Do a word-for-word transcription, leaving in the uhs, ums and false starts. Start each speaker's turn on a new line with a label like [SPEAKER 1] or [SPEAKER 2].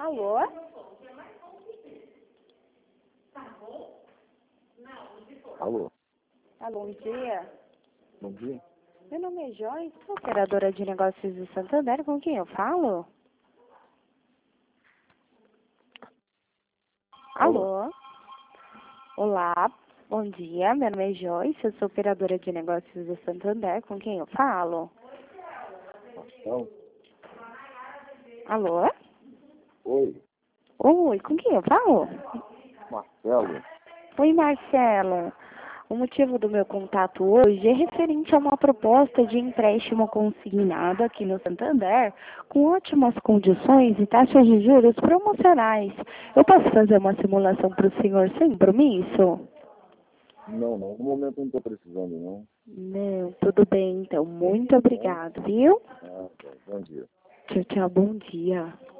[SPEAKER 1] Alô?
[SPEAKER 2] Alô,
[SPEAKER 1] Alô, bom dia.
[SPEAKER 2] bom dia.
[SPEAKER 1] Meu nome é Joyce, sou operadora de negócios do Santander. Com quem eu falo?
[SPEAKER 2] Alô.
[SPEAKER 1] Alô? Olá, bom dia. Meu nome é Joyce, eu sou operadora de negócios do Santander. Com quem eu falo?
[SPEAKER 2] Marcelo?
[SPEAKER 1] Alô?
[SPEAKER 2] Oi,
[SPEAKER 1] Oi, com quem eu falo?
[SPEAKER 2] Marcelo.
[SPEAKER 1] Oi, Marcela. O motivo do meu contato hoje é referente a uma proposta de empréstimo consignado aqui no Santander, com ótimas condições e taxas de juros promocionais. Eu posso fazer uma simulação para o senhor sem compromisso?
[SPEAKER 2] Não, não, no momento não estou precisando, não.
[SPEAKER 1] Não, tudo bem então. Muito
[SPEAKER 2] Tá bom?
[SPEAKER 1] obrigado, viu?
[SPEAKER 2] Ah, tá. Bom dia.
[SPEAKER 1] Tchau, tchau, bom dia.